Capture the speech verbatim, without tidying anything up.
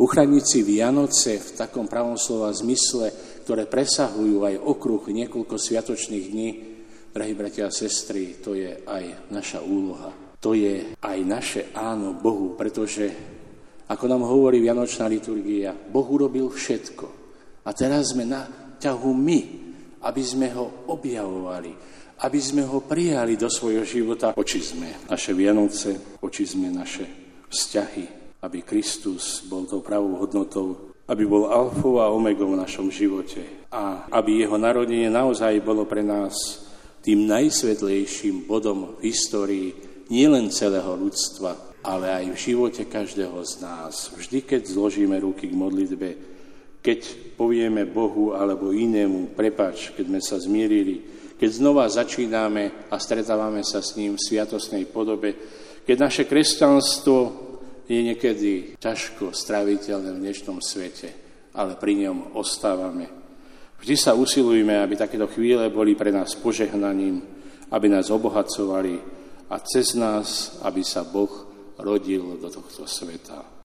Uchrániť si Vianoce v takom pravom slova zmysle, ktoré presahujú aj okruh niekoľko sviatočných dní, drahí bratia a sestry, to je aj naša úloha. To je aj naše áno Bohu, pretože, ako nám hovorí vianočná liturgia, Boh urobil všetko. A teraz sme na ťahu my, aby sme ho objavovali, aby sme ho prijali do svojho života. Očistme naše Vianoce, očistme naše vzťahy, aby Kristus bol tou pravou hodnotou, aby bol alfou a omegou v našom živote a aby jeho narodenie naozaj bolo pre nás tým najsvetlejším bodom v histórii nielen celého ľudstva, ale aj v živote každého z nás. Vždy, keď zložíme ruky k modlitbe, keď povieme Bohu alebo inému prepáč, keď sme sa zmierili, keď znova začíname a stretávame sa s ním v sviatostnej podobe, keď naše kresťanstvo je niekedy ťažko stráviteľné v dnešnom svete, ale pri ňom ostávame. Vždy sa usilujme, aby takéto chvíle boli pre nás požehnaním, aby nás obohacovali a cez nás, aby sa Boh rodil do tohto sveta.